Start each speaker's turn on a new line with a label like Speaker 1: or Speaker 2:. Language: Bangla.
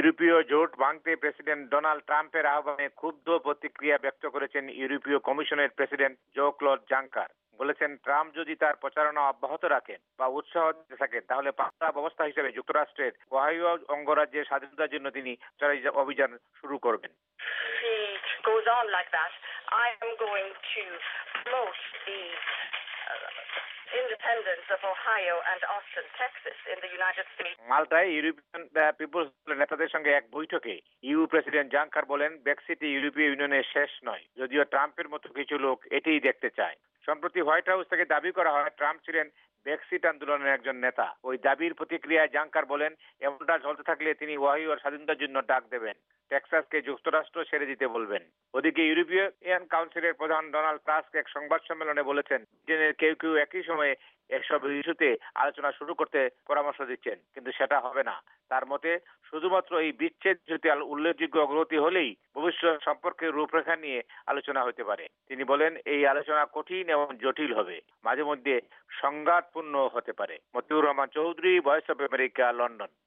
Speaker 1: ইউরোপীয় জোট ভাঙতে প্রেসিডেন্ট ডোনাল্ড ট্রাম্পের আহ্বানে ক্ষুব্ধ প্রতিক্রিয়া ব্যক্ত করেছেন ইউরোপীয় কমিশনের প্রেসিডেন্ট জো ক্লদ জাঙ্কার। বলেছেন, ট্রাম্প যদি তার প্রচারণা অব্যাহত রাখেন বা উৎসাহ দিতে থাকেন তাহলে পাল্টা ব্যবস্থা হিসেবে যুক্তরাষ্ট্রের ওহাইও অঙ্গরাজ্যের স্বাধীনতার জন্য তিনি অভিযান শুরু করবেন।
Speaker 2: Goes on like that, I am going to promote the independence of Ohio and Austin, Texas in the United States.
Speaker 1: মাল্টায় ইউরোপিয়ান পিপলস নেতাদের সঙ্গে এক বৈঠকে ইউ প্রেসিডেন্ট জাঙ্কার বলেন, ব্রেক্সিট ইউরোপীয় ইউনিয়নের শেষ নয়, যদিও ট্রাম্পের মতো কিছু লোক এটিই দেখতে চায়। সম্প্রতি হোয়াইট হাউস থেকে দাবি করা হয় ট্রাম্প ছিলেন ব্রেক্সিট আন্দোলনের একজন নেতা। ওই দাবির প্রতিক্রিয়ায় জাঙ্কার বলেন, এমনটা চলতে থাকলে তিনি ওহাইওর স্বাধীনতার জন্য ডাক দেবেন, টেক্সাসকে যুক্তরাষ্ট্র ছেড়ে দিতে বলবেন। ওদিকে ইউরোপিয়ান কাউন্সিলের প্রধান ডোনাল্ড টাস্ক এক সংবাদ সম্মেলনে বলেছেন, ব্রিটেনের কেউ কেউ একই সময়ে এসব ইস্যুতে আলোচনা শুরু করতে পরামর্শ দিচ্ছেন, কিন্তু সেটা হবে না। তার মতে শুধুমাত্র এই বিচ্ছেদ ইস্যুতে উল্লেখযোগ্য অগ্রগতি হলেই ভবিষ্যৎ সম্পর্কের রূপরেখা নিয়ে আলোচনা হতে পারে। তিনি বলেন, এই আলোচনা কঠিন এবং জটিল হবে, মাঝে মধ্যে সংঘাতপূর্ণ হতে পারে। Motiur Rahman Chowdhury, voice of America, London.